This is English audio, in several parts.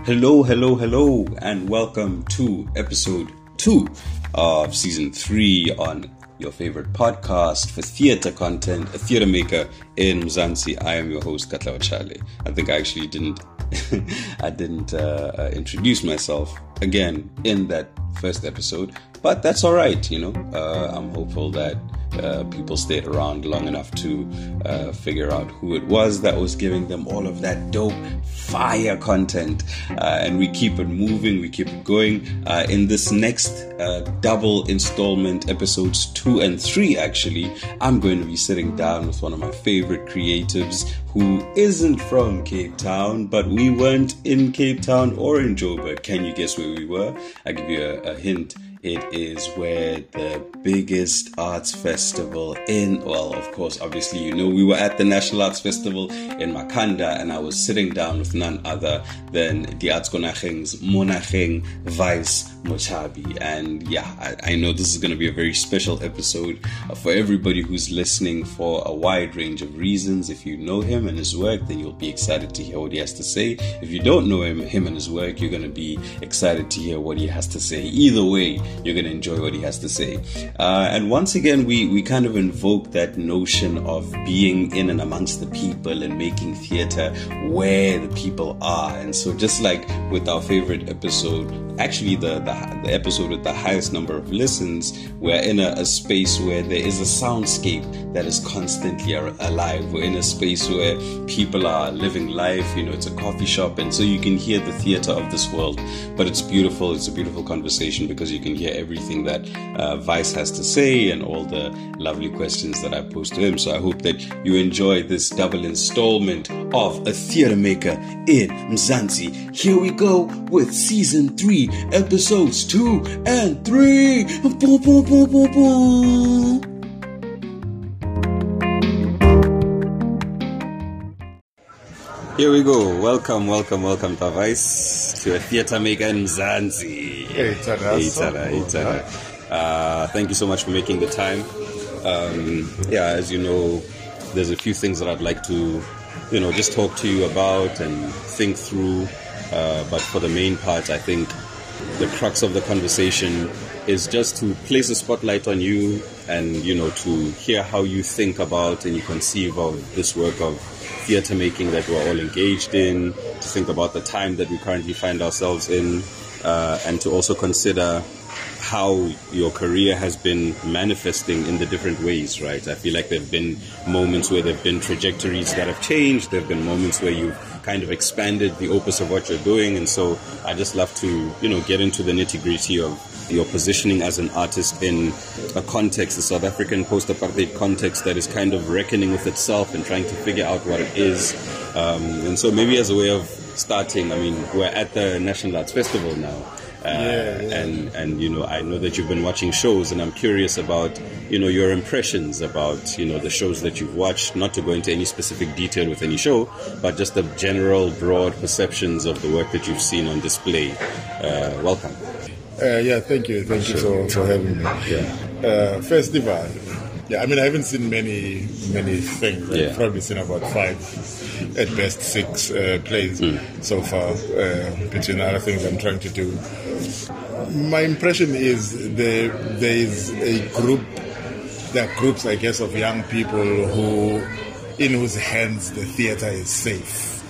Hello, hello, hello, and welcome to episode 2 of season 3 on your favorite podcast for theater content, a theater maker in Mzansi. I am your host, Katla Ochale. I think I actually didn't introduce myself again in that first episode, but that's all right. I'm hopeful that people stayed around long enough to figure out who it was that was giving them all of that dope fire content, and we keep it moving, we keep it going. In this next double installment, episodes 2 and 3 actually, I'm going to be sitting down with one of my favorite creatives who isn't from Cape Town, but we weren't in Cape Town or in Joburg. Can you guess where we were? I'll give you a hint. It is where the biggest arts festival of course, obviously, we were at the National Arts Festival in Makhanda, and I was sitting down with none other than the Artskonageng's Monageng Vice Mochabi. And yeah, I know this is going to be a very special episode for everybody who's listening for a wide range of reasons. If you know him and his work, then you'll be excited to hear what he has to say. If you don't know him and his work, you're going to be excited to hear what he has to say. Either way, you're going to enjoy what he has to say. And once again, we kind of invoke that notion of being in and amongst the people and making theater where the people are. And so just like with our favorite episode, actually the episode with the highest number of listens, we're in a space where there is a soundscape that is constantly alive. We're in a space where people are living life. It's a coffee shop, and so you can hear the theater of this world. But it's beautiful. It's a beautiful conversation because you can hear everything that Vice has to say and all the lovely questions that I posed to him. So I hope that you enjoy this double installment of A Theater Maker in Mzansi. Here we go with season 3, episodes 2 and 3. Boom, boom, boom, boom, boom. Here we go. Welcome, Vice, to A Theater Maker in Mzansi. Hey, Tada. Thank you so much for making the time. As you know, there's a few things that I'd like to, just talk to you about and think through. But for the main part, I think the crux of the conversation is just to place a spotlight on you and, to hear how you think about and you conceive of this work of theater making that we're all engaged in, to think about the time that we currently find ourselves in, and to also consider how your career has been manifesting in the different ways, right? I feel like there have been moments where there have been trajectories that have changed. There have been moments where you've kind of expanded the opus of what you're doing. And so I just love to, get into the nitty-gritty of your positioning as an artist in a context, the South African post-apartheid context that is kind of reckoning with itself and trying to figure out what it is. And so maybe as a way of starting, we're at the National Arts Festival now. And I know that you've been watching shows, and I'm curious about your impressions about the shows that you've watched, not to go into any specific detail with any show, but just the general broad perceptions of the work that you've seen on display. Welcome. Thank you for having me. Festival. I haven't seen many things. I've probably seen about 5, at best 6 plays so far, between other things I'm trying to do. My impression is there is a group, there are groups, I guess, of young people in whose hands the theater is safe,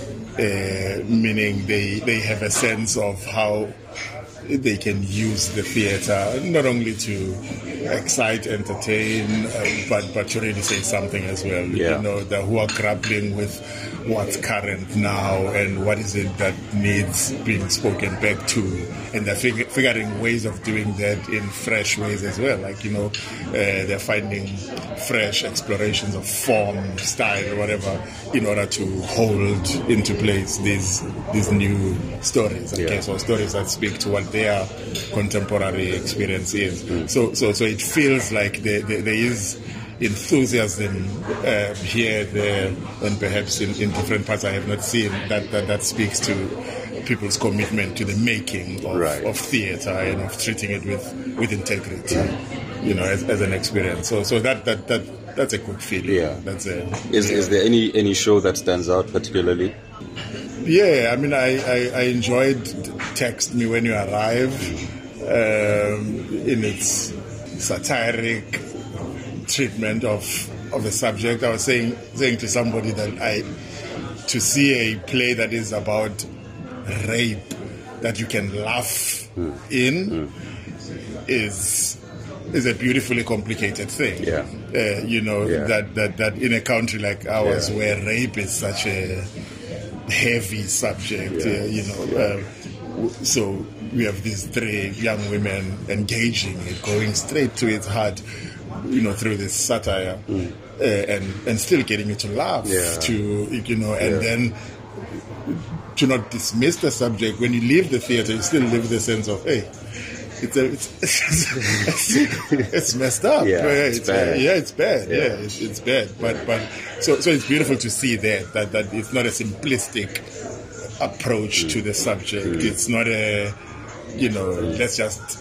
meaning they have a sense of how they can use the theater not only to excite, entertain, but to really say something as well. Who are grappling with what's current now and what is it that needs being spoken back to, and they're figuring ways of doing that in fresh ways as well. They're finding fresh explorations of form, style, whatever, in order to hold into place these new stories, or stories that speak to what their contemporary experience is. So it feels like there is enthusiasm here, there, and perhaps in different parts I have not seen that speaks to people's commitment to the making of theater and of treating it with integrity, as an experience. So that's a good feeling. Is there any show that stands out particularly? Yeah, I mean, I enjoyed Text Me When You Arrive in its satiric treatment of the subject. I was saying to somebody that to see a play that is about rape that you can laugh in is a beautifully complicated thing. Yeah. That in a country like ours where rape is such a heavy subject, so we have these 3 young women engaging it, going straight to its heart, through this satire, and still getting you to laugh, then to not dismiss the subject. When you leave the theater, you still live the sense of, hey, it's messed up. Yeah, it's bad. It's bad. Yeah, it's bad. But so it's beautiful to see that it's not a simplistic approach to the subject. It's not a, let's just,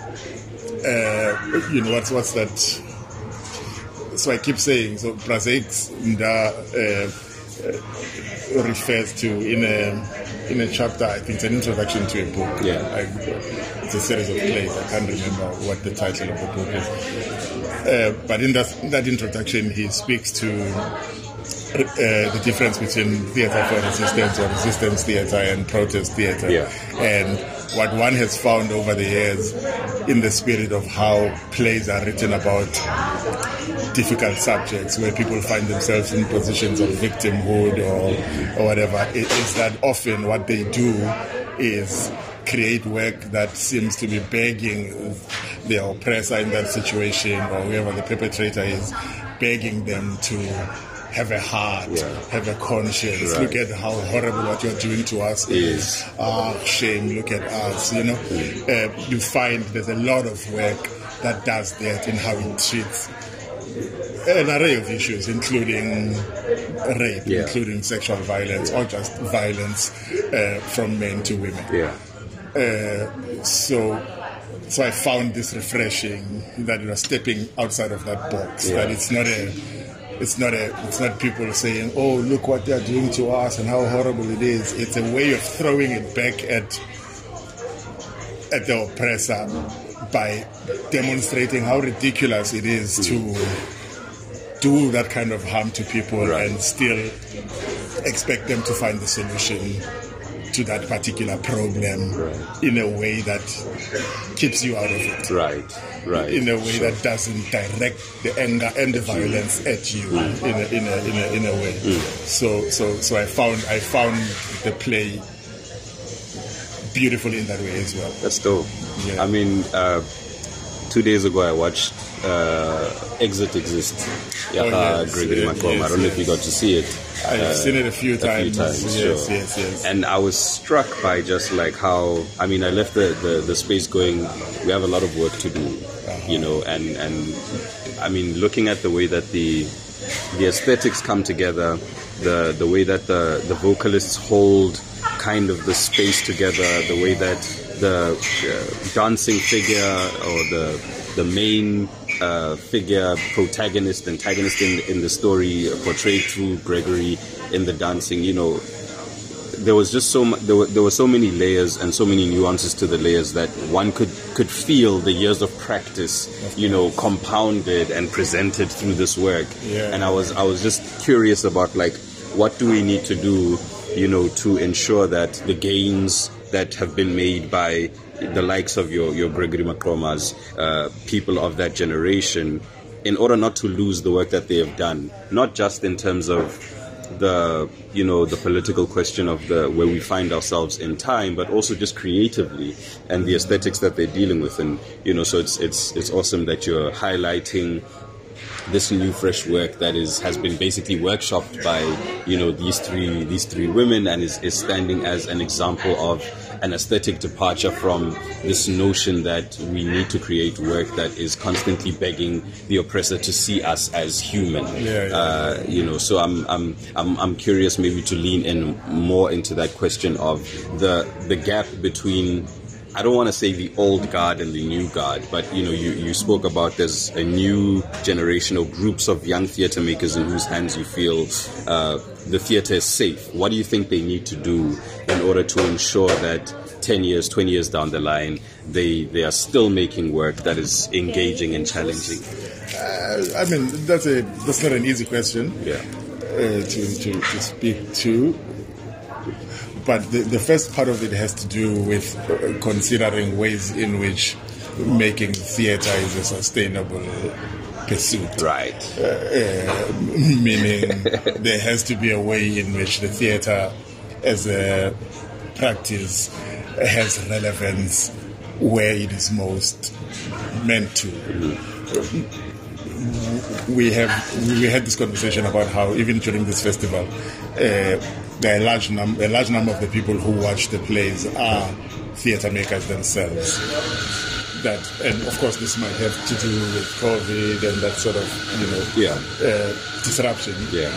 what's that? So I keep saying, so Brazeks refers to in a chapter, I think it's an introduction to a book. Yeah. It's a series of plays. I can't remember what the title of the book is. But in that introduction, he speaks to the difference between theatre for resistance or resistance theatre and protest theatre. Yeah. And what one has found over the years in the spirit of how plays are written about difficult subjects where people find themselves in positions of victimhood or whatever, is that often what they do is create work that seems to be begging the oppressor in that situation, or whoever the perpetrator is, begging them to have a heart, have a conscience. Right. Look at how horrible what you're doing to us is. Shame, look at us, you find there's a lot of work that does that in how it treats an array of issues, including rape, including sexual violence, or just violence from men to women. Yeah. So I found this refreshing, that you are stepping outside of that box. That it's not people saying, "Oh, look what they are doing to us and how horrible it is." It's a way of throwing it back at the oppressor by demonstrating how ridiculous it is to do that kind of harm to people and still expect them to find the solution to that particular problem in a way that keeps you out of it. Right. In a way that doesn't direct the anger and the violence at you in a way. So I found the play beautiful in that way as well. That's dope. Yeah. I mean, 2 days ago I watched Exit Exists. Gregory Maqoma. I don't know if you got to see it. I've seen it a few times. Yes. And I was struck by just like how, I mean, I left the space going, we have a lot of work to do, and I mean, looking at the way that the aesthetics come together, the way that the vocalists hold kind of the space together, the way that the dancing figure or the main figure, protagonist, antagonist in the story portrayed through Gregory in the dancing, there was just there were so many layers and so many nuances to the layers that one could feel the years of practice, compounded and presented through this work. Yeah. And I was just curious about like, what do we need to do, to ensure that the gains that have been made by the likes of your Gregory Maqomas, people of that generation, in order not to lose the work that they have done, not just in terms of the political question of where we find ourselves in time, but also just creatively and the aesthetics that they're dealing with. And so it's awesome that you're highlighting this new fresh work that has been basically workshopped by these three women, and is standing as an example of an aesthetic departure from this notion that we need to create work that is constantly begging the oppressor to see us as human. So I'm curious maybe to lean in more into that question of the gap between I don't want to say the old guard and the new guard, but you spoke about there's a new generation of groups of young theatre makers in whose hands you feel the theatre is safe. What do you think they need to do in order to ensure that 10 years, 20 years down the line, they are still making work that is engaging and challenging? I mean, that's not an easy question to speak to. But the first part of it has to do with considering ways in which making theatre is a sustainable pursuit. Right. Meaning there has to be a way in which the theatre as a practice has relevance where it is most meant to. We had this conversation about how even during this festival, a large number of the people who watch the plays are theatre makers themselves. And of course this might have to do with COVID and that sort of disruption.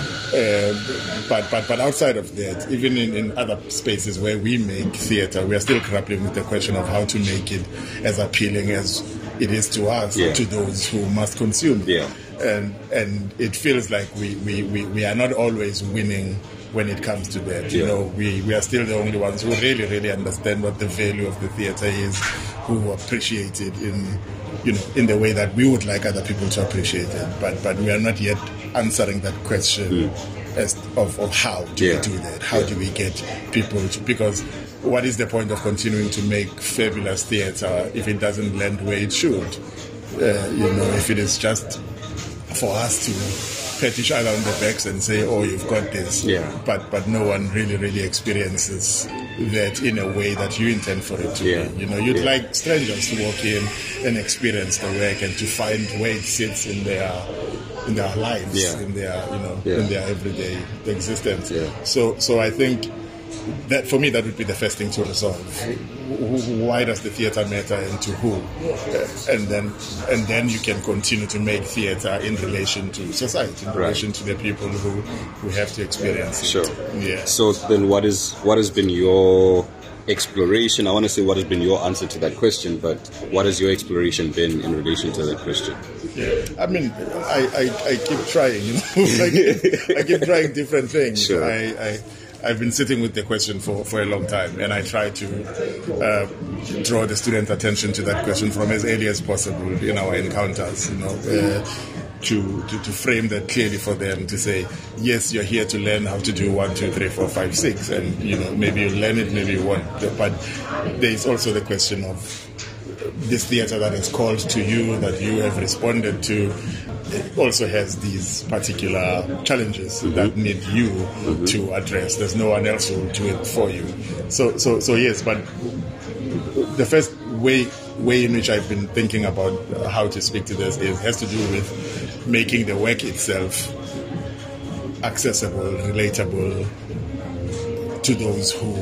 But outside of that, even in other spaces where we make theatre, we are still grappling with the question of how to make it as appealing as it is to us, to those who must consume. And it feels like we are not always winning when it comes to that. We are still the only ones who really understand what the value of the theatre is, who appreciate it in the way that we would like other people to appreciate it. But we are not yet answering that question of how do we do that? How do we get people to, because what is the point of continuing to make fabulous theatre if it doesn't land where it should? If it is just for us to pat each other on the backs and say, oh, you've got this. But no one really experiences that in a way that you intend for it to be. You'd like strangers to walk in and experience the work and to find where it sits in their lives, in their everyday existence. So I think that for me that would be the first thing to resolve. Why does the theatre matter and to who? And then you can continue to make theatre in relation to society, in relation to the people who have to experience it. Sure. So then what has been your exploration? I want to say what has been your answer to that question, but what has your exploration been in relation to that question? I mean, I keep trying, I keep trying different things. Sure. I've been sitting with the question for a long time, and I try to draw the student attention to that question from as early as possible in our encounters, to frame that clearly for them, to say, yes, you're here to learn how to do 1, 2, 3, 4, 5, 6, and maybe you learn it, maybe you won't. But there is also the question of this theatre that is called to you, that you have responded to. It also has these particular challenges that need you to address. There's no one else who will do it for you. So yes, but the first way in which I've been thinking about how to speak to this has to do with making the work itself accessible, relatable to those who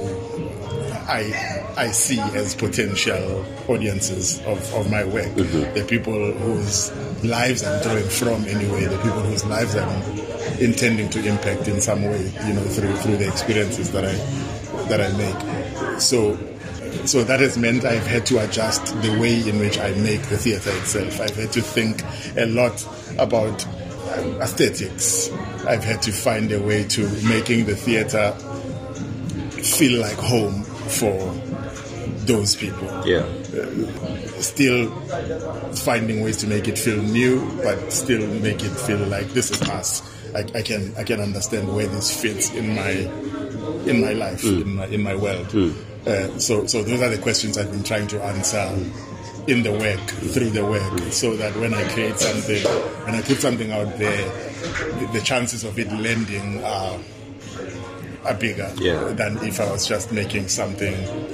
I see as potential audiences of my work. The people whose lives I'm drawing from anyway, the people whose lives I'm intending to impact in some way, through the experiences that I make. So that has meant I've had to adjust the way in which I make the theatre itself. I've had to think a lot about aesthetics. I've had to find a way to making the theatre feel like home for those people. Still finding ways to make it feel new, but still make it feel like this is us. I can understand where this fits in my life, in my world. So those are the questions I've been trying to answer in the work, through the work, so that when I create something, when I put something out there, the chances of it landing are bigger than if I was just making something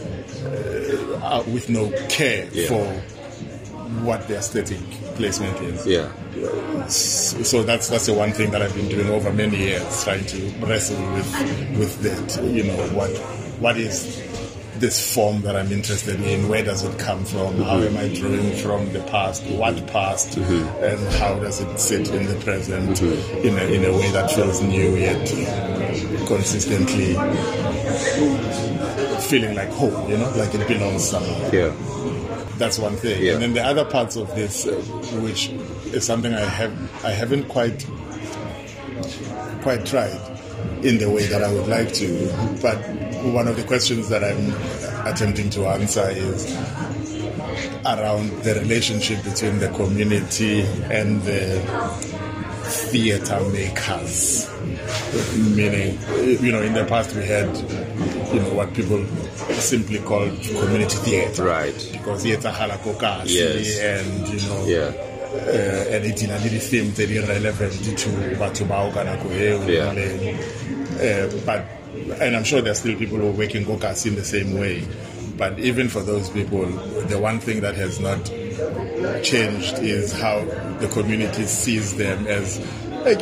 with no care for what the aesthetic placement is. So that's the one thing that I've been doing over many years, trying to wrestle with that. What is this form that I'm interested in, where does it come from? How am I drawing from the past? What past? And how does it sit in the present in a way that feels new yet consistently feeling like home, like it belongs somewhere. Yeah. That's one thing. Yeah. And then the other parts of this, which is something I haven't quite tried in the way that I would like to. But one of the questions that I'm attempting to answer is around the relationship between the community and the theater makers. Meaning, in the past we had, what people simply called community theater. Right. Because theater halakokasi, yes. and, and it's in a little theme that is relevant to but and I'm sure there's still people who are working kokasi in the same way. But even for those people, the one thing that has not changed is how the community sees them as that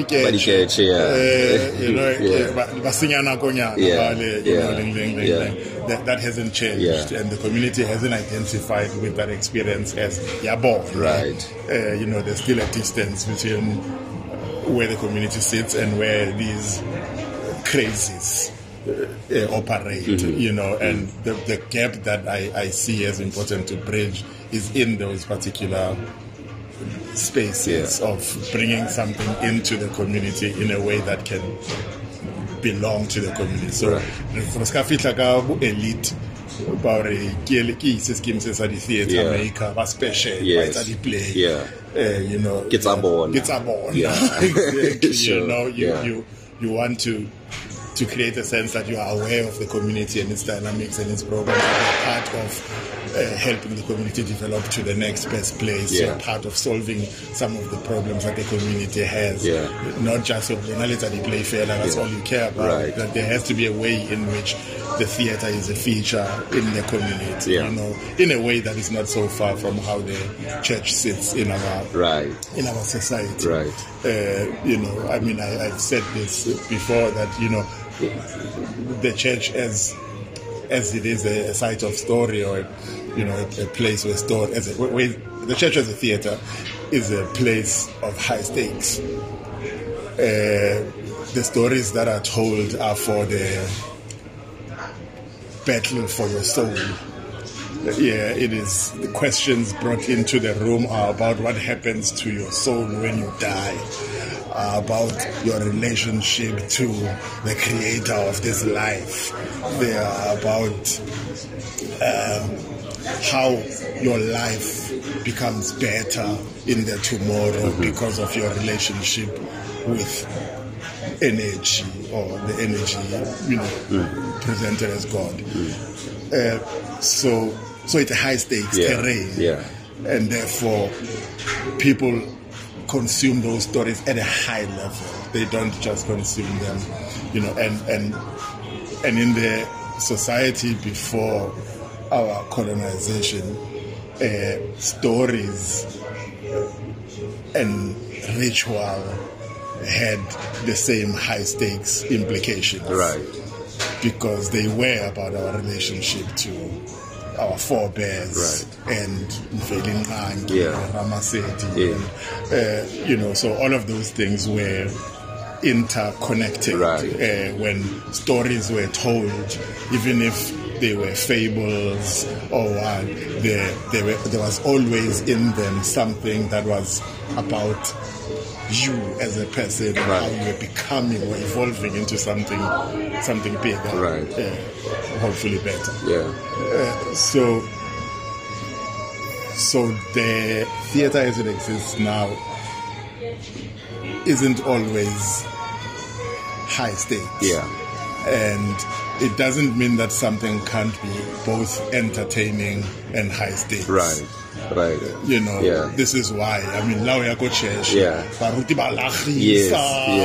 hasn't changed, and the community hasn't identified with that experience as yabo. Right. There's still a distance between where the community sits and where these crazes operate, and the gap that I see as important to bridge is in those particular spaces of bringing something into the community in a way that can belong to the community. So, elite, about a scheme says at the theater maker, was special, right at the play. Gets a born. Yeah, exactly. You want to create a sense that you are aware of the community and its dynamics and its programs. You're part of helping the community develop to the next best place. Yeah. You're part of solving some of the problems that the community has. Yeah. Not just of the play fair, that's all you care about. Right. That there has to be a way in which the theater is a feature in the community. In a way that is not so far from how the church sits in our society. Right. I've said this before that the church as it is a site of story, or a place where story the church as a theater is a place of high stakes. The stories that are told are for the battle for your soul. It is. The questions brought into the room are about what happens to your soul when you die, about your relationship to the creator of this life. They are about how your life becomes better in the tomorrow because of your relationship with energy, or the energy presented as God. So it's a high stakes terrain, and therefore people consume those stories at a high level. They don't just consume them, and in the society before our colonization, stories and ritual had the same high stakes implications, right? Because they were about our relationship to our forebears, and Ramaseti, so all of those things were interconnected. When stories were told, even if they were fables or what, there was always in them something that was about you as a person, how you were becoming or evolving into something bigger, hopefully better. So the theater as it exists now isn't always high stakes, and it doesn't mean that something can't be both entertaining and high stakes. This is why, now we are go church, baruti ba lakhisa,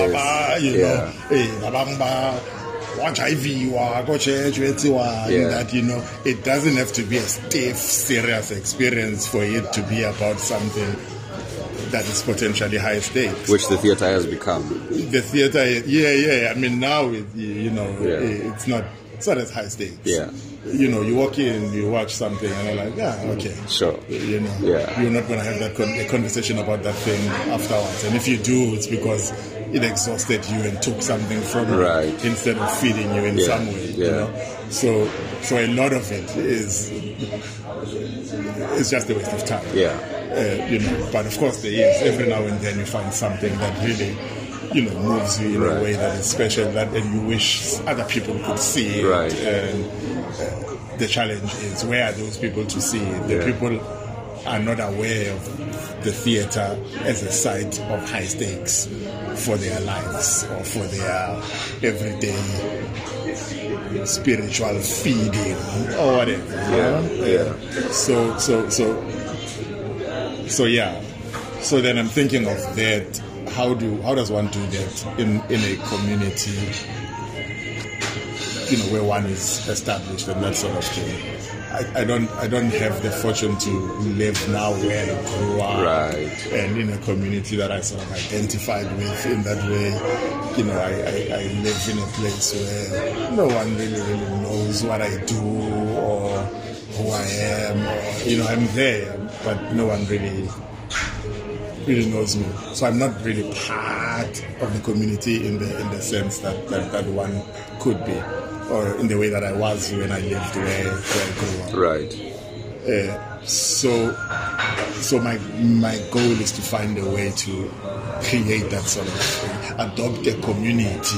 that it doesn't have to be a stiff, serious experience for it to be about something that is potentially high stakes, which the theater has become. The theater, now it's not as high stakes. you walk in, you watch something, and you're like, yeah, okay. Sure. You're not going to have that conversation about that thing afterwards. And if you do, it's because it exhausted you and took something from you instead of feeding you in some way. You know? So a lot of it is just a waste of time. But of course there is. Every now and then you find something that really, moves you in a way that is special, and you wish other people could see it. Right. And the challenge is, where are those people to see it? The people are not aware of the theatre as a site of high stakes for their lives or for their everyday spiritual feeding or whatever. So then I'm thinking of that. How does one do that in a community, where one is established and that sort of thing? I don't have the fortune to live now where I grew up, and in a community that I sort of identified with in that way. I live in a place where no one really knows what I do or who I am. I'm there, but no one really knows me. So I'm not really part of the community in the sense that one could be, or in the way that I was when I lived where I grew up. Right. So my goal is to find a way to create that sort of adopt a community,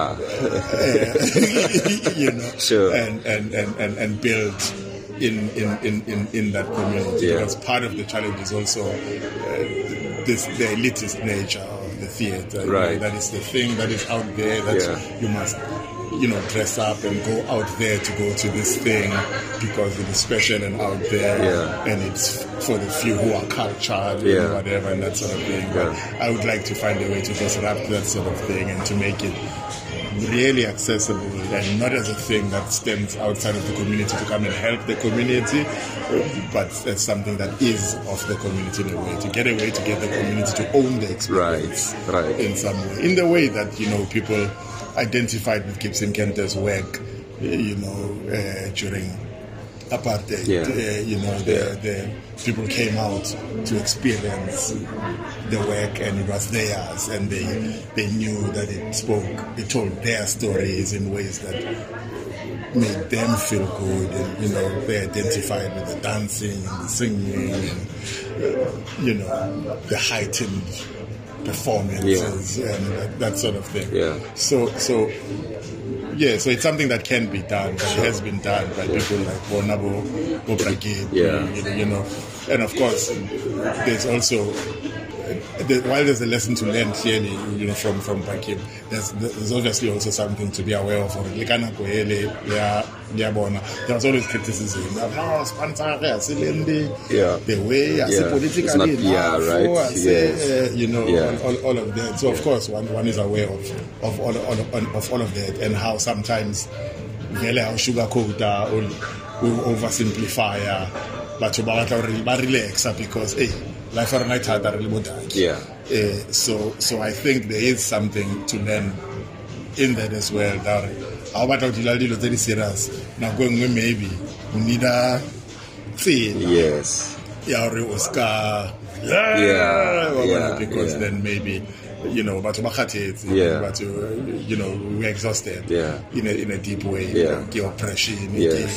sure. and build in that community. Because part of the challenge is also the elitist nature of the theatre. That is the thing that is out there that you must dress up and go out there to go to this thing because it is special and out there, and it's for the few who are cultured and whatever and that sort of thing. But I would like to find a way to disrupt that sort of thing and to make it really accessible and not as a thing that stems outside of the community to come and help the community, but as something that is of the community in a way, to get the community to own the experience in some way, in the way that people identified with Gibson Kenter's work during apartheid. The people came out to experience the work, and it was theirs, and they knew that it told their stories in ways that made them feel good, and they identified with the dancing and the singing and the heightened performances and that sort of thing. So it's something that can be done, that has been done by people like Bonabo, Brigade, and of course there's also while there's a lesson to learn clearly, from Bakim, there's obviously also something to be aware of. There was always criticism of how the way it's not PR, all of that. So of course one is aware of all of that, and how sometimes how sugarcoat or oversimplify, but relax because life are night hard so I think there is something to learn in that as well. That how about very serious now going maybe we need a thing. Oscar because then maybe but we're exhausted in a deep way. Oppression,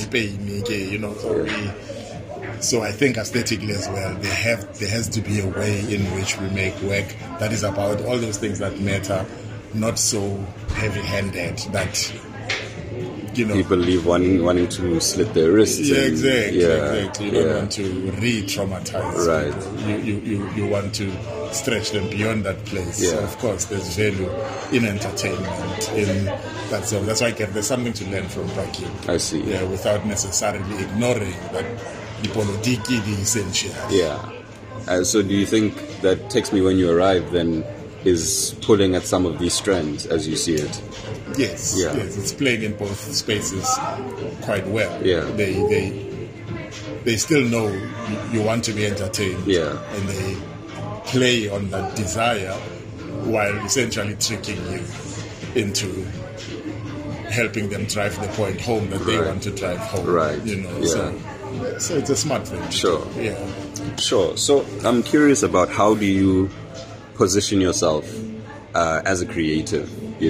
pain, so I think aesthetically as well, there has to be a way in which we make work that is about all those things that matter, not so heavy-handed that people leave wanting to slit their wrists. Exactly. You don't want to re-traumatize people. You want to stretch them beyond that place. So of course there's value in entertainment, in that. So that's why there's something to learn from Bakim. I see. Without necessarily ignoring that the politiki, the essential. So do you think that Text Me When You Arrive then is pulling at some of these strands as you see it? Yes, it's playing in both spaces quite well. They still know you want to be entertained, and they play on that desire while essentially tricking you into helping them drive the point home that they want to drive home. Right. So it's a smart thing. Sure. Yeah. Sure. So I'm curious about how do you position yourself as a creative?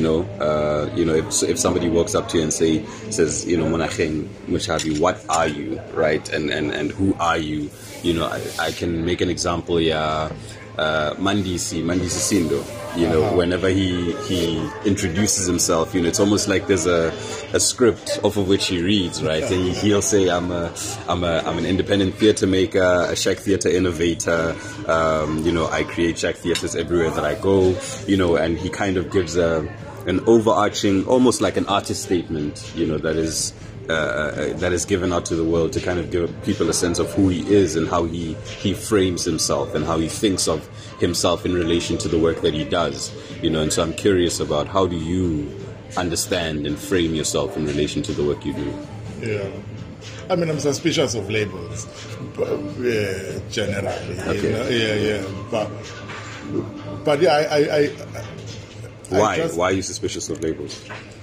If somebody walks up to you and says, Monacheng Motshabi, what are you, right? And who are you? I can make an example. Mandisi Sindo. Whenever he introduces himself, it's almost like there's a script off of which he reads, right? And he'll say, I'm an independent theater maker, a Shack theater innovator. I create Shack theaters everywhere that I go. And he kind of gives an overarching, almost like an artist statement, that is given out to the world to kind of give people a sense of who he is and how he frames himself and how he thinks of himself in relation to the work that he does. And so I'm curious about how do you understand and frame yourself in relation to the work you do? Yeah. I'm suspicious of labels, generally. Okay. But I Why are you suspicious of labels?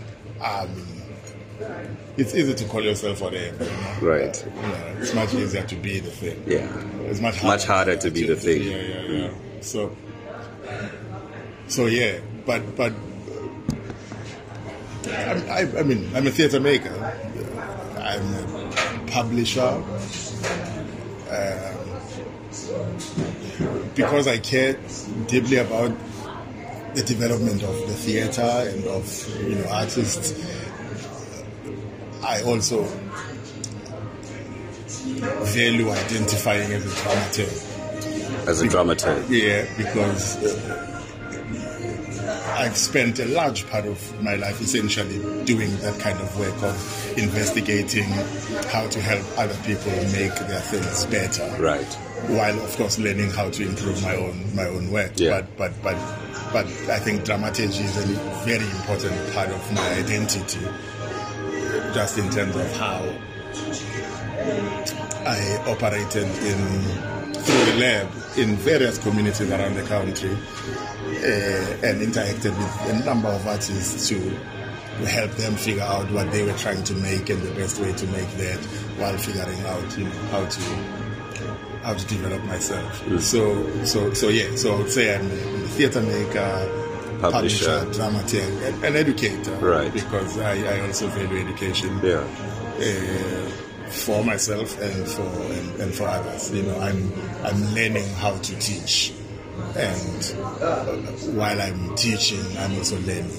It's easy to call yourself whatever. Right. It's much easier to be the thing. Yeah. It's much harder to be the thing. Yeah. So yeah, but I'm a theater maker. I'm a publisher. Because I care deeply about the development of the theater and of artists, I also value identifying as a dramaturg. As a dramaturg? Yeah, because I've spent a large part of my life essentially doing that kind of work of investigating how to help other people make their things better. Right. While of course learning how to improve my own work. Yeah. But I think dramaturgy is a very important part of my identity, just in terms of how I operated through the lab in various communities around the country and interacted with a number of artists to help them figure out what they were trying to make and the best way to make that, while figuring out how to develop myself. So I would say I'm a theater maker, publisher, dramaturg, an educator. Right. Because I also value education. Yeah. For myself and for others. I'm learning how to teach, and while I'm teaching, I'm also learning.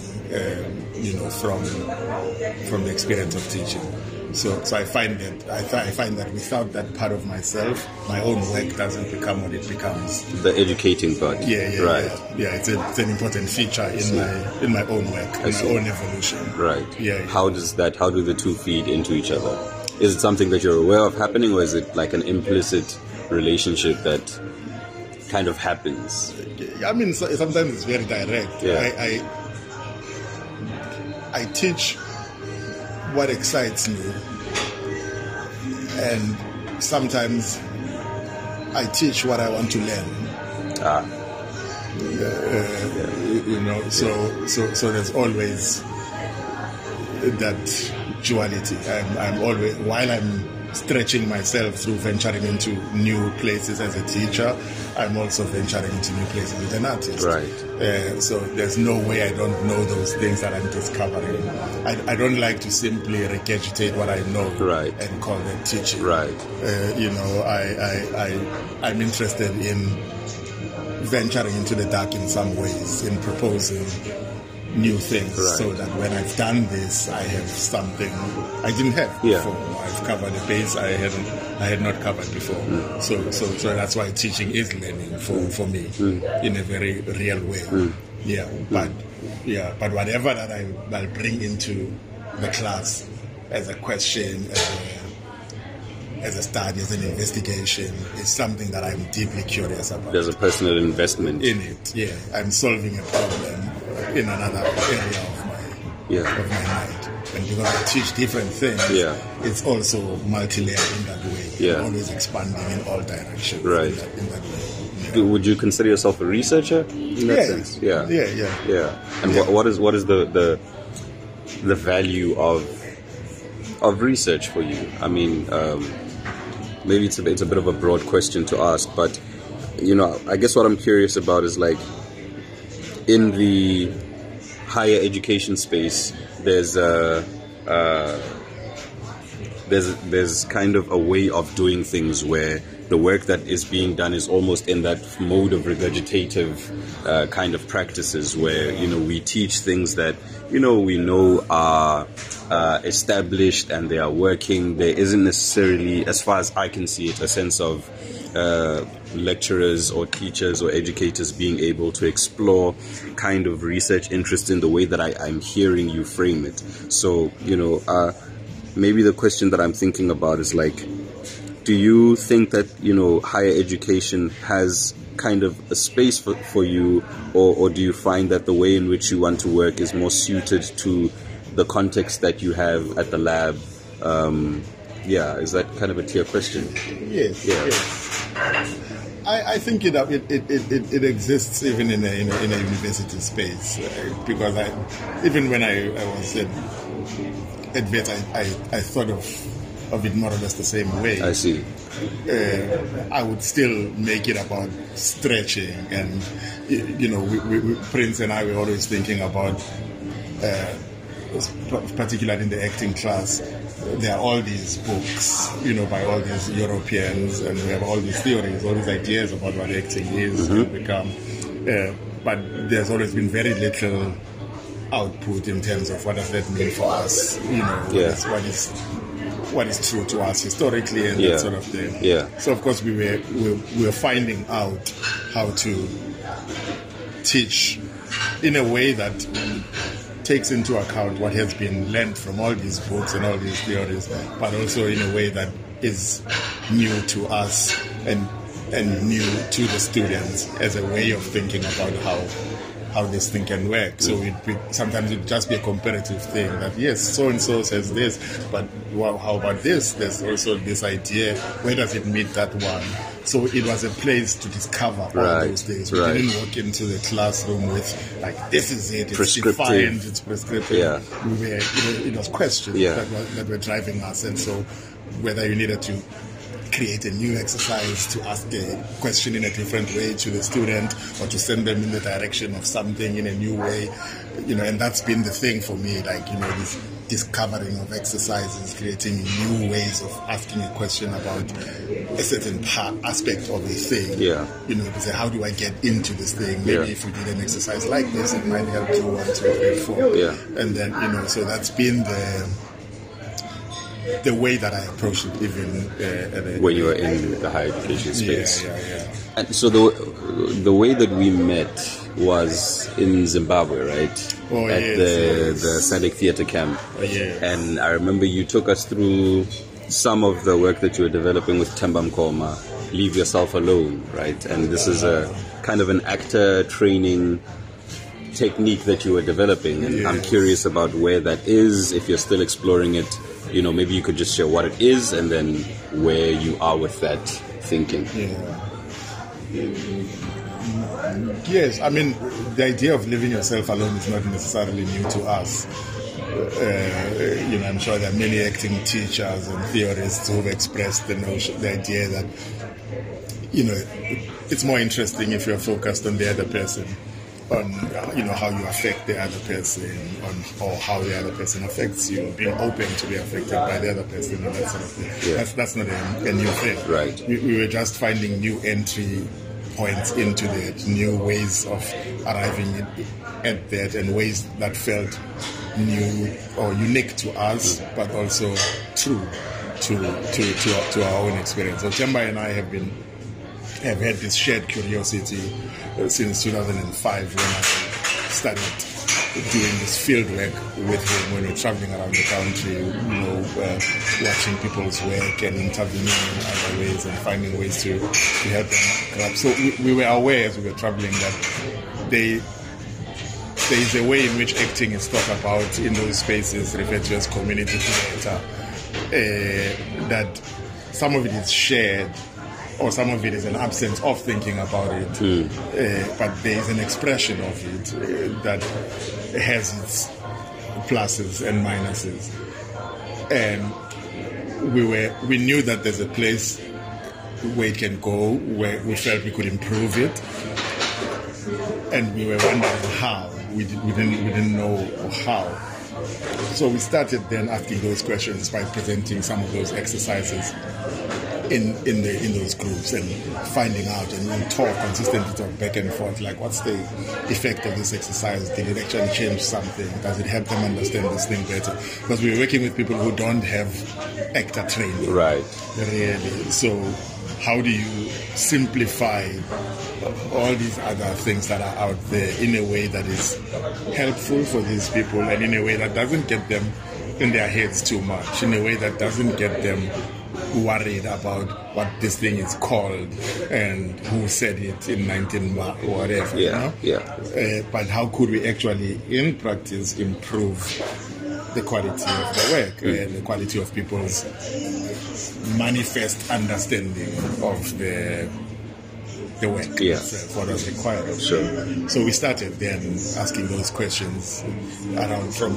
From the experience of teaching. So I find that without that part of myself, my own work doesn't become what it becomes. The educating part. Yeah. Right. Yeah, it's an important feature in my own work, in my own evolution. Right. Yeah. How do the two feed into each other? Is it something that you're aware of happening, or is it like an implicit relationship that kind of happens? Sometimes it's very direct. Yeah. I teach what excites me, and sometimes I teach what I want to learn. So there's always that duality. I'm always, while I'm stretching myself through venturing into new places as a teacher, I'm also venturing into new places as an artist. Right. So there's no way I don't know those things that I'm discovering. I don't like to simply regurgitate what I know, right, and call them teaching. Right. I'm interested in venturing into the dark in some ways, in proposing new things, right, so that when I've done this, I have something I didn't have before. I've covered a base I had not covered before. So that's why teaching is learning for me in a very real way. But whatever that I'll bring into the class as a question, as a study, as an investigation, is something that I'm deeply curious about. There's a personal investment in it. Yeah, I'm solving a problem in another area of my mind. And because I teach different things, it's also multi-layered in that way. Yeah. Always expanding in all directions. Right. In that way. Yeah. Would you consider yourself a researcher in that sense? Yeah. Yeah. And what is the the value of research for you? I mean, maybe it's a bit of a broad question to ask, but I guess what I'm curious about is, like, in the higher education space, there's kind of a way of doing things where the work that is being done is almost in that mode of regurgitative kind of practices, where we teach things that we know are established and they are working. There isn't necessarily, as far as I can see it, a sense of lecturers or teachers or educators being able to explore kind of research interest in the way that I'm hearing you frame it. So maybe the question that I'm thinking about is, like, do you think that higher education has kind of a space for you, or do you find that the way in which you want to work is more suited to the context that you have at the lab? Is that kind of a clear question? Yes. I think it exists even in a university space, because even when I was at VET, I thought of it more or less the same way. I see. I would still make it about stretching, and Prince and I were always thinking about, particularly in the acting class, there are all these books, by all these Europeans, and we have all these theories, all these ideas about what acting is and become. But there's always been very little output in terms of what does that mean for us, what is true to us historically and that sort of thing. Yeah. So of course we were finding out how to teach in a way that takes into account what has been learned from all these books and all these theories, but also in a way that is new to us and new to the students as a way of thinking about how this thing can work. So sometimes it just be a comparative thing that, yes, so-and-so says this, but how about this? There's also this idea, where does it meet that one? So it was a place to discover all those things. We didn't walk into the classroom with, like, this is it, it's defined, it's prescriptive. Yeah. It was questions that were driving us. And so whether you needed to create a new exercise to ask a question in a different way to the student, or to send them in the direction of something in a new way, and that's been the thing for me, like, this discovering of exercises, creating new ways of asking a question about a certain aspect of a thing. To say, how do I get into this thing? Maybe if we did an exercise like this, it might help you 1, 2, 3, 4. And then, so that's been the way that I approached it, even when you were in the higher education space. And so the way that we met was in Zimbabwe, right? At the SADC Theatre Camp. And I remember you took us through some of the work that you were developing with Themba Mkoma, Leave Yourself Alone, right? And this is a kind of an actor training technique that you were developing, and I'm curious about where that is, if you're still exploring it. Maybe you could just share what it is and then where you are with that thinking. Yes, I mean, the idea of leaving yourself alone is not necessarily new to us. I'm sure there are many acting teachers and theorists who have expressed the idea that, it's more interesting if you're focused on the other person, on how you affect the other person, or how the other person affects you, being open to be affected by the other person, and that sort of thing. That's not a new thing. Right. We were just finding new entry points into that, new ways of arriving at that, and ways that felt new or unique to us, but also true to our own experience. So Themba and I have had this shared curiosity since 2005, when I started doing this field work with him, when we're traveling around the country, watching people's work and intervening in other ways and finding ways to help them grab. So we were aware as we were traveling that there is a way in which acting is thought about in those spaces referred to as community theatre, that some of it is shared, or some of it is an absence of thinking about it, but there is an expression of it that has its pluses and minuses. And we knew that there's a place where it can go, where we felt we could improve it. And we were wondering how. We didn't know how. So we started then asking those questions by presenting some of those exercises in those groups and finding out, and we consistently talk back and forth, like, what's the effect of this exercise? Did it actually change something? Does it help them understand this thing better? Because we're working with people who don't have actor training. Right. Really. So how do you simplify all these other things that are out there in a way that is helpful for these people, and in a way that doesn't get them in their heads too much, in a way that doesn't get them worried about what this thing is called and who said it in 19 whatever. Yeah, yeah. But how could we actually, in practice, improve the quality of the work and the quality of people's manifest understanding of the work itself, what was required. Sure. So we started then asking those questions around from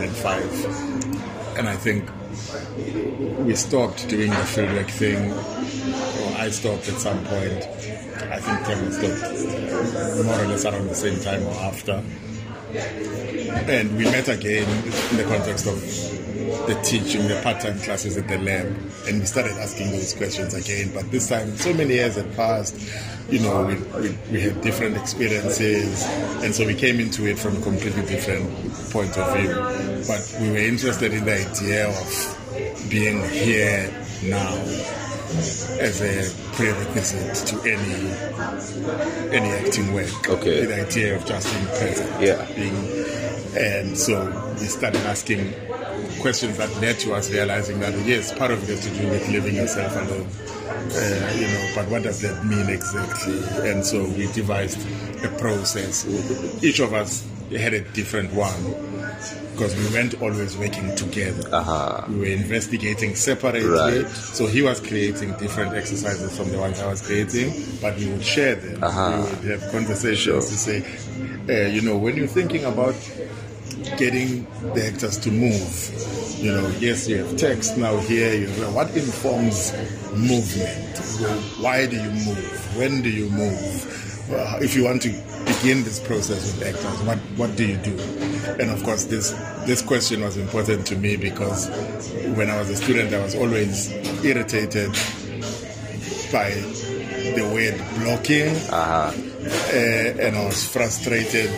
2005, and I think we stopped doing the fieldwork thing, or I stopped at some point. I think Kevin stopped more or less around the same time or after. And we met again in the context of the teaching, the part-time classes at the lab, and we started asking those questions again. But this time, so many years had passed, we had different experiences, and so we came into it from a completely different point of view. But we were interested in the idea of being here now as a prerequisite to any acting work. Okay. The idea of just being present. Yeah. And so we started asking questions that led to us realizing that, yes, part of it has to do with living yourself alone. But what does that mean exactly? And so we devised a process. Each of us had a different one, because we weren't always working together. We were investigating separately. Right. So he was creating different exercises from the ones I was creating, but we would share them. We would have conversations to say, when you're thinking about getting the actors to move, yes, you have text now here, what informs movement? Why do you move? When do you move? If you want to begin this process with actors, what do you do? And of course, this question was important to me because when I was a student, I was always irritated by the word blocking, and I was frustrated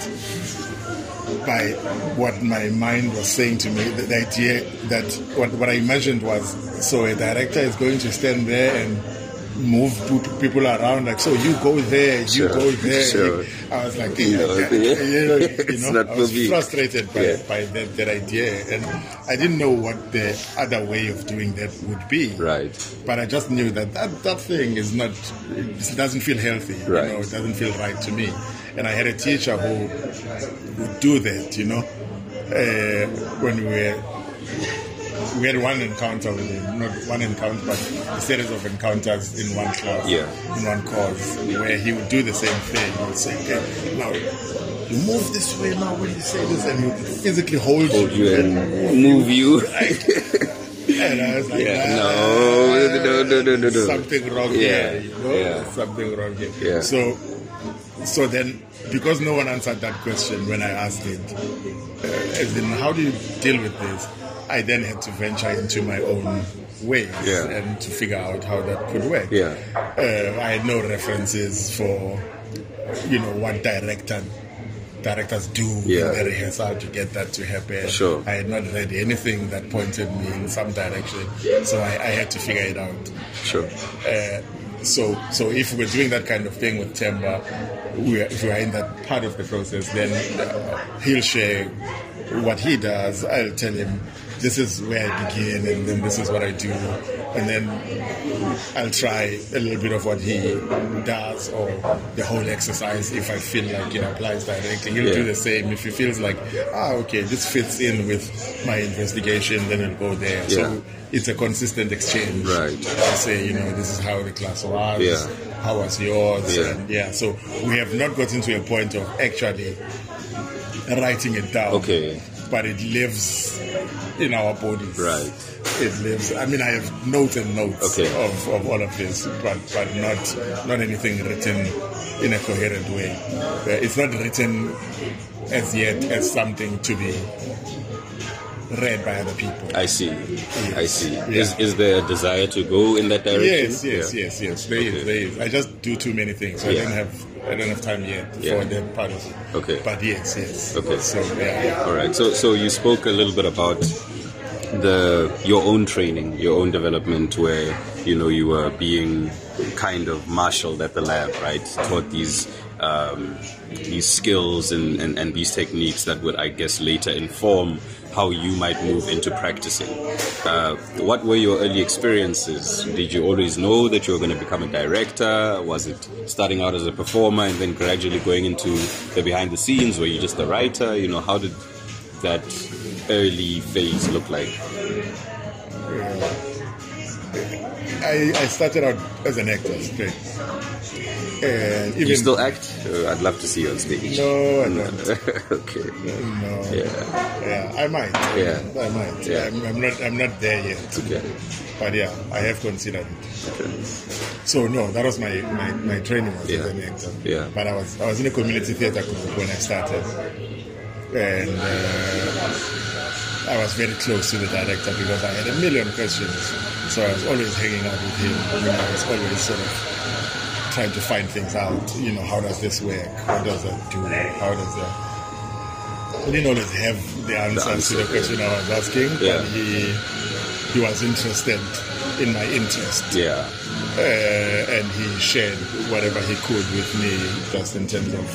by what my mind was saying to me. The idea that what I imagined was, so a director is going to stand there and move people around, like, so you go there, you go there. Sure. I was like, it's not I was frustrated by that idea, and I didn't know what the other way of doing that would be. Right. But I just knew that thing is not, it doesn't feel healthy. Right. It doesn't feel right to me. And I had a teacher who would do that, when we had one encounter with him, not one encounter, but a series of encounters in one class, in one course, where he would do the same thing. He would say, okay, now you move this way now when you say this, and he would physically hold you and move you. And I was like, no. Something wrong here, something wrong here. Yeah. So then, because no one answered that question when I asked it, as in, how do you deal with this? I then had to venture into my own ways and to figure out how that could work. I had no references for, what directors do in the rehearsal to get that to happen. Sure. I had not read anything that pointed me in some direction, so I had to figure it out. Sure. So if we're doing that kind of thing with Themba, if we are in that part of the process, then he'll share what he does. I'll tell him, this is where I begin, and then this is what I do, and then I'll try a little bit of what he does, or the whole exercise if I feel like it applies directly. He'll do the same. If he feels like, okay, this fits in with my investigation, then he'll go there. So it's a consistent exchange. Right. To say, this is how the class was, how was yours, and so we have not gotten to a point of actually writing it down. Okay. but it lives in our bodies. Right. It lives. I mean, I have notes and notes of all of this, but not anything written in a coherent way. It's not written as yet as something to be read by other people. I see. Yes. I see. Yeah. Is there a desire to go in that direction? Yes. There is. I just do too many things, so I don't have time yet for that part of it. Okay. But yes. Okay. So yeah. All right. So you spoke a little bit about your own training, your own development, where you were being kind of marshaled at the lab, right? Taught these skills and these techniques that would, I guess, later inform how you might move into practicing. What were your early experiences? Did you always know that you were going to become a director? Was it starting out as a performer and then gradually going into the behind the scenes? Were you just a writer? How did that early phase look like? I started out as an actor straight. And even you still act? I'd love to see you on stage. No, I don't. Okay. No. Yeah. I might. Yeah. I might. Yeah. I'm not there yet. Okay. But yeah, I have considered it. Okay. So no, that was my training was as an actor. Yeah. But I was in a community theater group when I started, and I was very close to the director because I had a million questions. So I was always hanging out with him. I was always sort of trying to find things out. How does this work? What does that do? How does that? I didn't always have the answers to the question I was asking, but he was interested in my interest. Yeah. And he shared whatever he could with me, just in terms of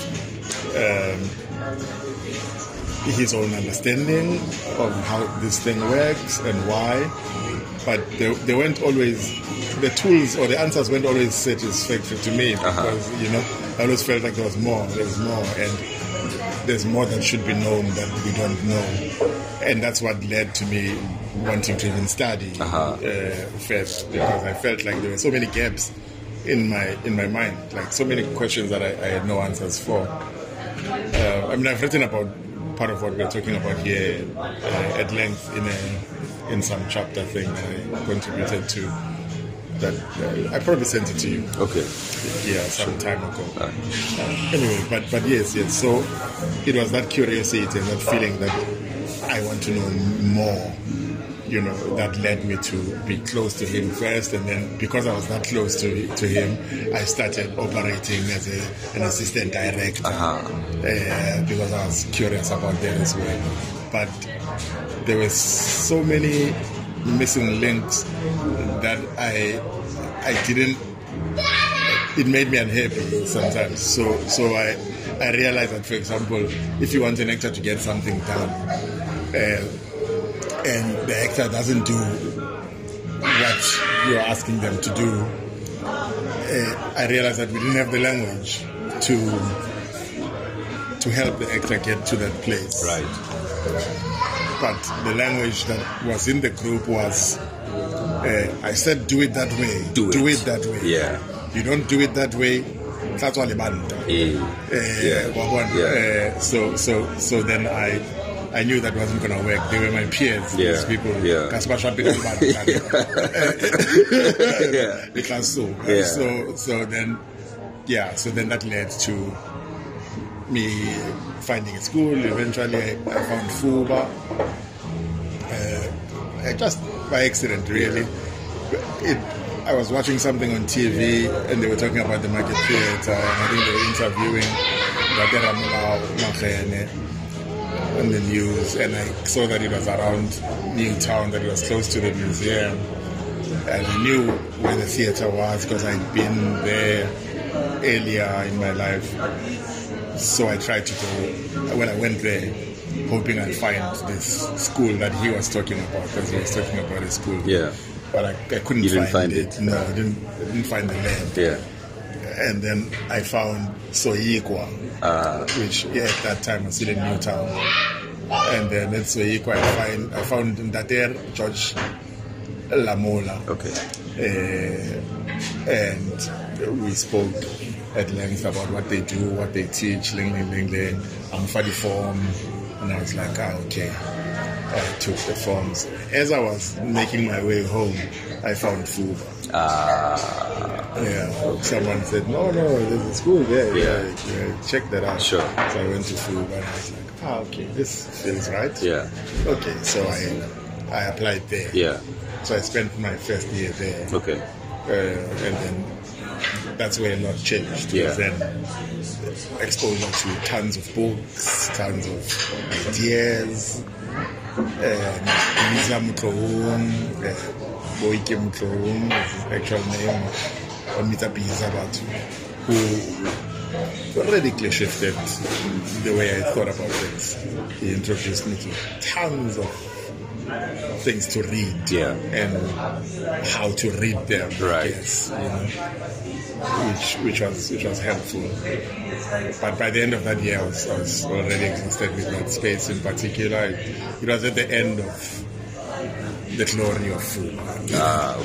his own understanding of how this thing works and why. But they weren't always, the tools or the answers weren't always satisfactory to me because, I always felt like there's more, and there's more that should be known that we don't know. And that's what led to me wanting to even study further, because I felt like there were so many gaps in my mind, like so many questions that I had no answers for. I've written about part of what we're talking about here at length in some chapter thing that I contributed to. That I probably sent it to you. Okay. Yeah, some time ago. Anyway, but yes. So it was that curiosity and that feeling that I want to know more. That led me to be close to him first, and then because I was that close to him, I started operating as an assistant director because I was curious about that as well. But there were so many missing links that I didn't. It made me unhappy sometimes. So I realized that, for example, if you want an actor to get something done, and the actor doesn't do what you're asking them to do, I realized that we didn't have the language to help the actor get to that place. Right. But the language that was in the group was, I said, do it that way. Do it that way. Yeah. You don't do it that way. That's all about it. So then I knew that wasn't going to work. They were my peers, these people. Yeah. So then that led to me finding a school. Eventually I found FUBA. Just by accident, really. I was watching something on TV and they were talking about the Market Theatre, and I think they were interviewing Dr. Ramulao on the news, and I saw that it was around Newtown, that it was close to the museum, and I knew where the theatre was because I'd been there earlier in my life. So I tried to go. When I went there, hoping I'd find this school that he was talking about, because he was talking about a school. Yeah. But I couldn't find it. No, I didn't find the land. Yeah. And then I found Soyikwa, which at that time was still in Newtown. And then at Soyikwa I found Ndater George Lamola. Okay. And we spoke at length about what they do, what they teach, Amfadi form, And I was like, okay. I took the forms. As I was making my way home, I found Fuba. Yeah. Someone said, no, there's a school there. Yeah. Check that out. Sure. So I went to Fuba and I was like, okay, this feels right. Yeah. Okay, so I applied there. Yeah. So I spent my first year there. Okay. And then that's where a lot changed. Yeah. Then exposure to tons of books, tons of ideas. Lisa Mutlohung, Boike Mutlohung is his actual name, Mita Bizabatu, who radically shifted the way I thought about things. He introduced me to tons of things to read, and how to read them, right? Yes, which was helpful. But by the end of that year, I was already exhausted with that space in particular. It was at the end of the glory of food. Okay. Yeah,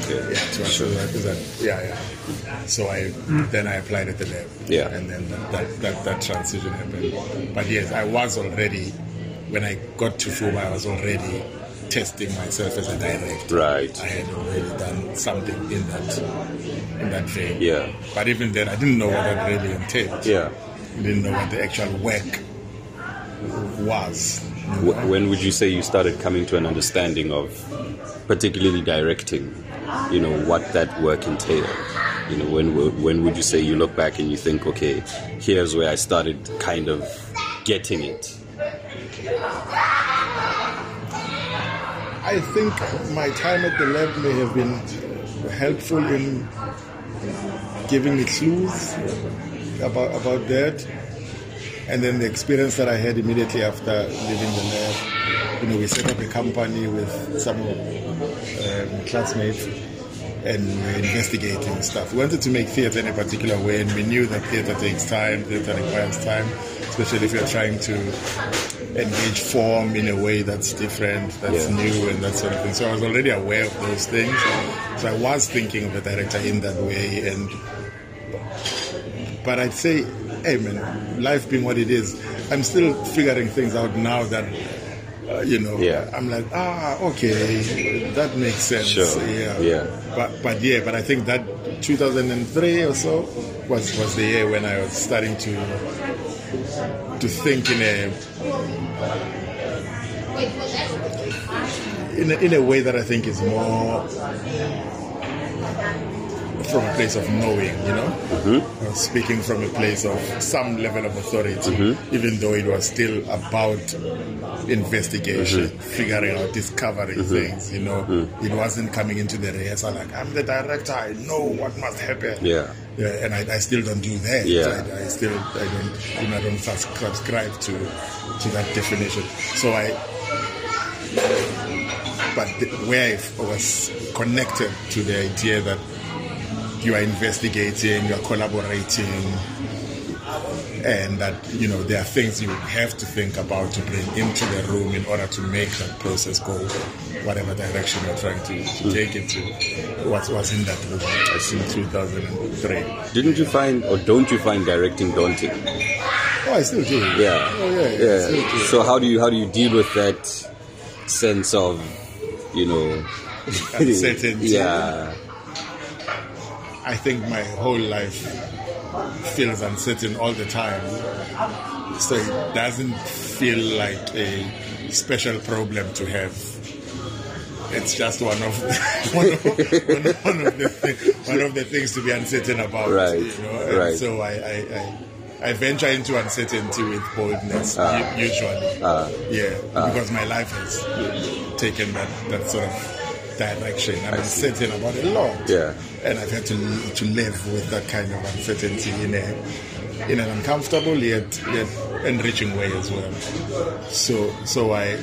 So then I applied at the lab. Yeah. And then that transition happened. But yes, I was already, when I got to FUBA, I was already testing myself as a director. Right. I had already done something in that vein. Yeah. But even then, I didn't know what that really entailed. Yeah. I didn't know what the actual work was. When would you say you started coming to an understanding of, particularly directing, what that work entailed? When would you say you look back and you think, okay, here's where I started kind of getting it? I think my time at the lab may have been helpful in giving me clues about that. And then the experience that I had immediately after leaving the lab, we set up a company with some classmates, and we were investigating stuff. We wanted to make theatre in a particular way, and we knew that theatre takes time, theatre requires time, especially if you're trying to engage form in a way that's different, that's new, and that sort of thing. So I was already aware of those things. So I was thinking of the director in that way, but I'd say, hey man, life being what it is, I'm still figuring things out now that, I'm like, okay, that makes sense. Sure. Yeah. But I think that 2003 or so was the year when I was starting to think in a way that I think is more from a place of knowing, speaking from a place of some level of authority, even though it was still about investigation, figuring out, discovering things, It wasn't coming into the rehearsal like, I'm the director, I know what must happen. Yeah, and I still don't do that. Yeah. I don't subscribe to that definition. So where I was connected to the idea that you are investigating, you are collaborating, and that, there are things you have to think about to bring into the room in order to make that process go whatever direction you're trying to take it to. What was in that room in 2003. Didn't you find, or don't you find directing daunting? Oh, I still do. Yeah. Oh, yeah. Still do. So how do you deal with that sense of, uncertainty? Yeah. I think my whole life feels uncertain all the time, so it doesn't feel like a special problem to have. It's just one of the things to be uncertain about. Right. And so I venture into uncertainty with boldness usually. Because my life has taken that sort of direction. I'm uncertain about a lot. Yeah. And I've had to live with that kind of uncertainty in an uncomfortable yet enriching way as well. So I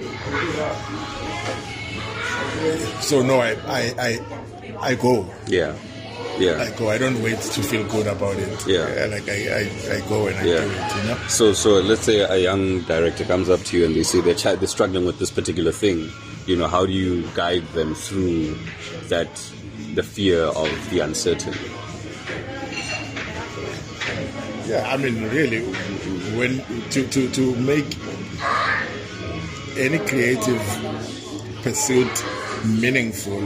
go. Yeah. I go. I don't wait to feel good about it. Yeah. I go and I do it. So let's say a young director comes up to you and they say they're struggling with this particular thing. How do you guide them through the fear of the uncertain? Yeah, I mean, really, when to make any creative pursuit meaningful,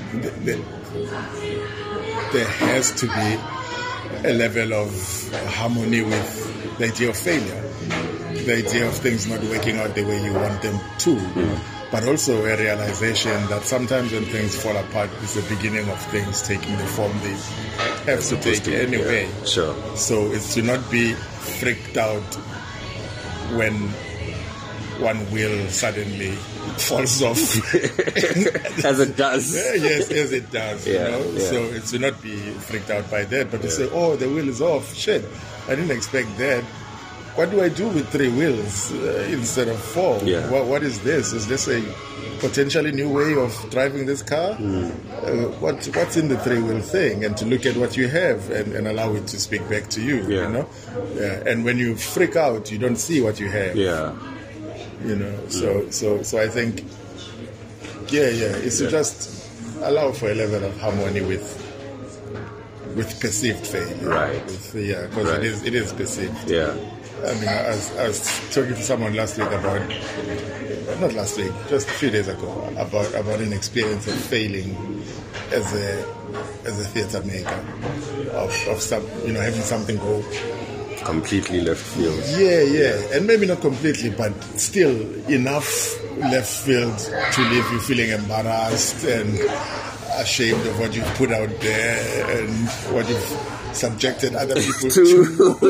there has to be a level of harmony with the idea of failure, the idea of things not working out the way you want them to, but also a realization that sometimes when things fall apart, it's the beginning of things taking the form they have to take anyway. Yeah. Sure. So it's to not be freaked out when one wheel suddenly falls off. As it does. Yes, as it does. Yeah, you know? yeah. So it's to not be freaked out by that, but to say, oh, the wheel is off. Shit, I didn't expect that. What do I do with 3 wheels instead of 4? Yeah. What is this? Is this a potentially new way of driving this car? What's in the 3-wheel thing? And to look at what you have and allow it to speak back to you. Yeah. You know? Yeah. And when you freak out, you don't see what you have. Yeah. You know, so I think, it's to just allow for a level of harmony with perceived failure. Right. Because it is perceived. Yeah. I mean, I was talking to someone last week just a few days ago, about an experience of failing as a theatre maker, of some, having something go completely left field. Yeah, and maybe not completely, but still enough left field to leave you feeling embarrassed and ashamed of what you've put out there and what you've subjected other people to.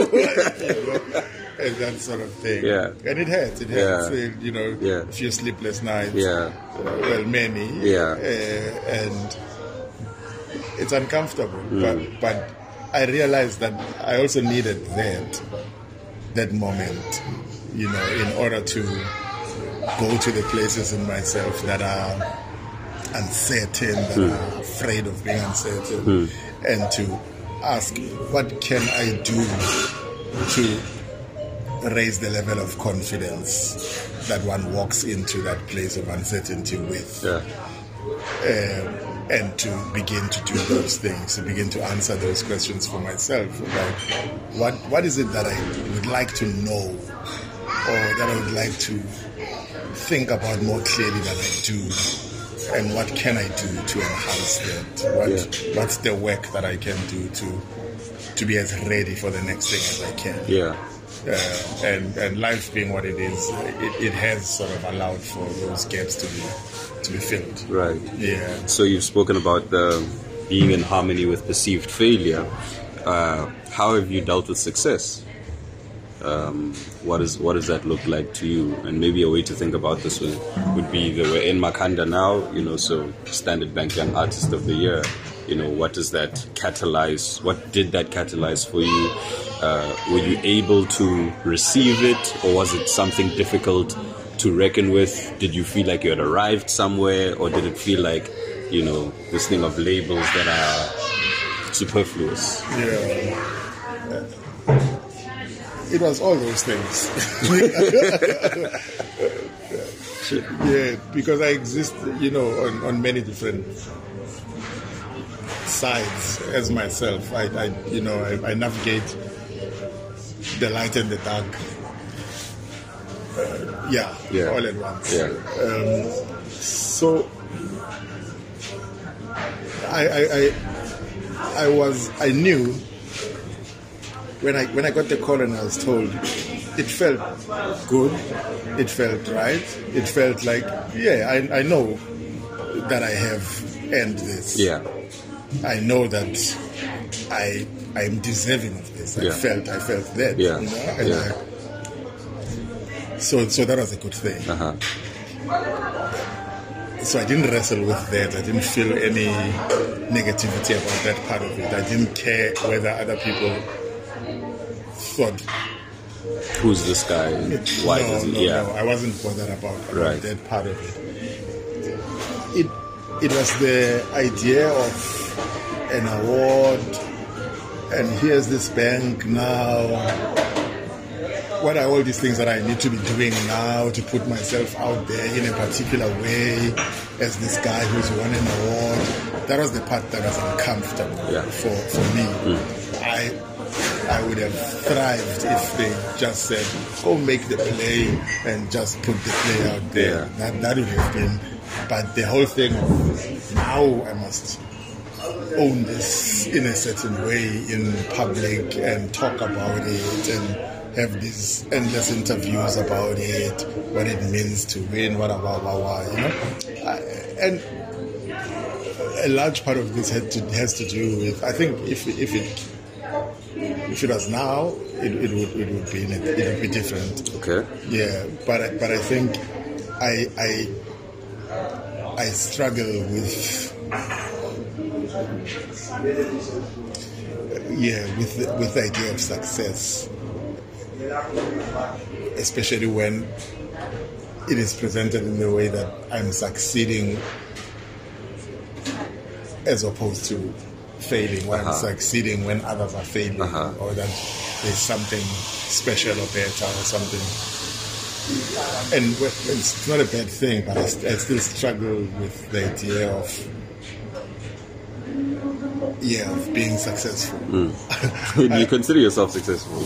And that sort of thing. Yeah. And it hurts. Yeah. A few sleepless nights. Yeah. Many. Yeah. And it's uncomfortable. But I realized that I also needed that moment, in order to go to the places in myself that are uncertain, that are afraid of being uncertain, and to ask, what can I do to raise the level of confidence that one walks into that place of uncertainty with? And to begin to do those things, to begin to answer those questions for myself about what is it that I would like to know, or that I would like to think about more clearly than I do, and what can I do to enhance that? What's the work that I can do to be as ready for the next thing as I can? Yeah. And life being what it is, it has sort of allowed for those gaps to be filled. Right. Yeah. So you've spoken about the being in harmony with perceived failure. How have you dealt with success? What does that look like to you? And maybe a way to think about this would be that we're in Makhanda now, so Standard Bank Young Artist of the Year. What does that catalyze? What did that catalyze for you? Were you able to receive it, or was it something difficult to reckon with? Did you feel like you had arrived somewhere, or did it feel like, this thing of labels that are superfluous? Yeah. It was all those things. Yeah, because I exist, on many different sides as myself. I navigate the light and the dark. All at once. Yeah. So I knew when I got the call and I was told, it felt good, it felt right, it felt like, I know that I have earned this. Yeah. I know that I am deserving of this. I felt that. Yeah. So that was a good thing. Uh-huh. So I didn't wrestle with that. I didn't feel any negativity about that part of it. I didn't care whether other people thought, who's this guy? Why does he? No, I wasn't bothered about that part of it. It was the idea of an award, and here's this bank now. What are all these things that I need to be doing now to put myself out there in a particular way as this guy who's won an award? That was the part that was uncomfortable for me. I would have thrived if they just said, "Go make the play and just put the play out there." Yeah. That would have been. But the whole thing of now I must own this in a certain way in public and talk about it and have these endless interviews about it, what it means to win, you know. And a large part of this has to do with, I think, if it was now, it would be different. Okay. Yeah, but I think I struggle with the idea of success, especially when it is presented in the way that I'm succeeding as opposed to failing, when I'm succeeding when others are failing, or that there's something special or better or something. And it's not a bad thing, but I still struggle with the idea of being successful. Do you consider yourself successful?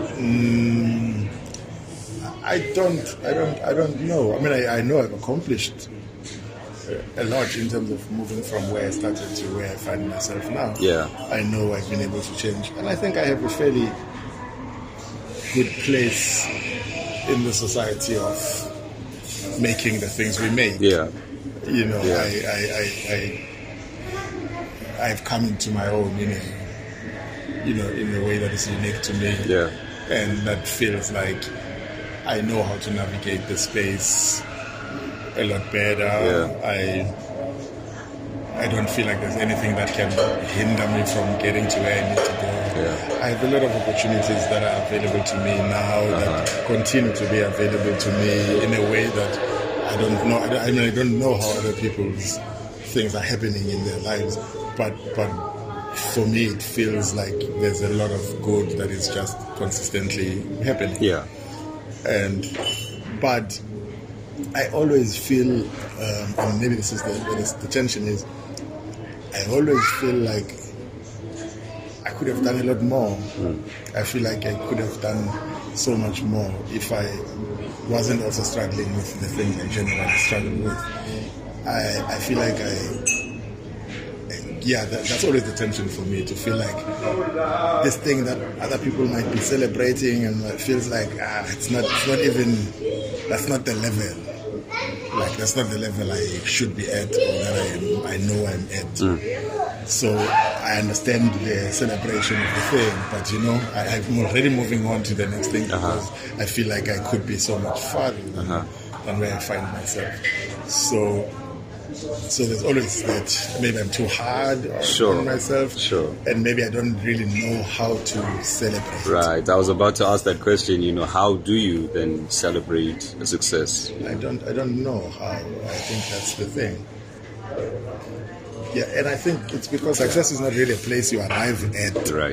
I don't know. I mean, I know I've accomplished a lot in terms of moving from where I started to where I find myself now. Yeah. I know I've been able to change, and I think I have a fairly good place in the society of making the things we make. Yeah. You know, Yeah. I've come into my own in a way that is unique to me. Yeah. And that feels like I know how to navigate the space a lot better. Yeah. I don't feel like there's anything that can hinder me from getting to where I need to go. Yeah. I have a lot of opportunities that are available to me now that continue to be available to me in a way that I don't know. I mean, I don't know how other people's things are happening in their lives, but for me, it feels like there's a lot of good that is just consistently happening. Yeah. But I always feel, and maybe this is the tension is, I always feel like I could have done a lot more. I feel like I could have done so much more if I wasn't also struggling with the things I generally struggle with. I feel like that's always the tension for me, to feel like this thing that other people might be celebrating and it feels like it's not even, that's not the level. Like, that's not the level I should be at, or that I know I'm at. So I understand the celebration of the thing, but I'm already moving on to the next thing because I feel like I could be so much farther than where I find myself. So there's always that maybe I'm too hard on myself, and maybe I don't really know how to celebrate. Right. I was about to ask that question. How do you then celebrate a success? I don't know how. I think that's the thing. Yeah, and I think it's because success is not really a place you arrive at. Right.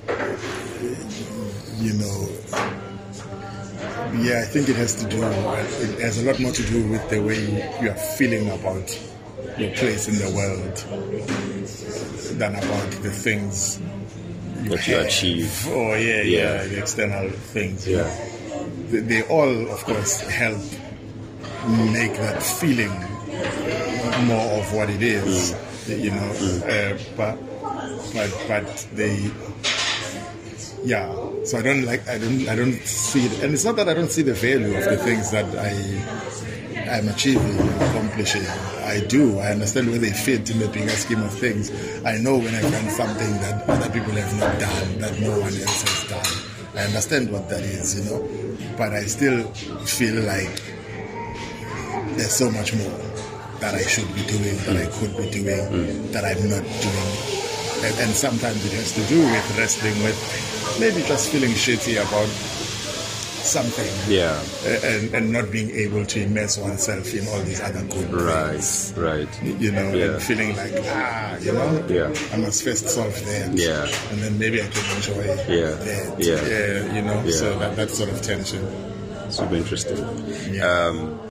Yeah, I think it has a lot more to do with the way you are feeling about your place in the world than about the things that you achieve. Oh, the external things. Yeah. They all, of course, help make that feeling more of what it is, but they. Yeah, so I don't see it, and it's not that I don't see the value of the things that I'm achieving, accomplishing. I do. I understand where they fit in the bigger scheme of things. I know when I've done something that other people have not done, that no one else has done. I understand what that is, but I still feel like there's so much more that I should be doing, that I could be doing, that I'm not doing. And sometimes it has to do with wrestling with maybe just feeling shitty about something, and not being able to immerse oneself in all these other good things. Right. And feeling like I must first solve that, and then maybe I can enjoy that. So that sort of tension. Super interesting.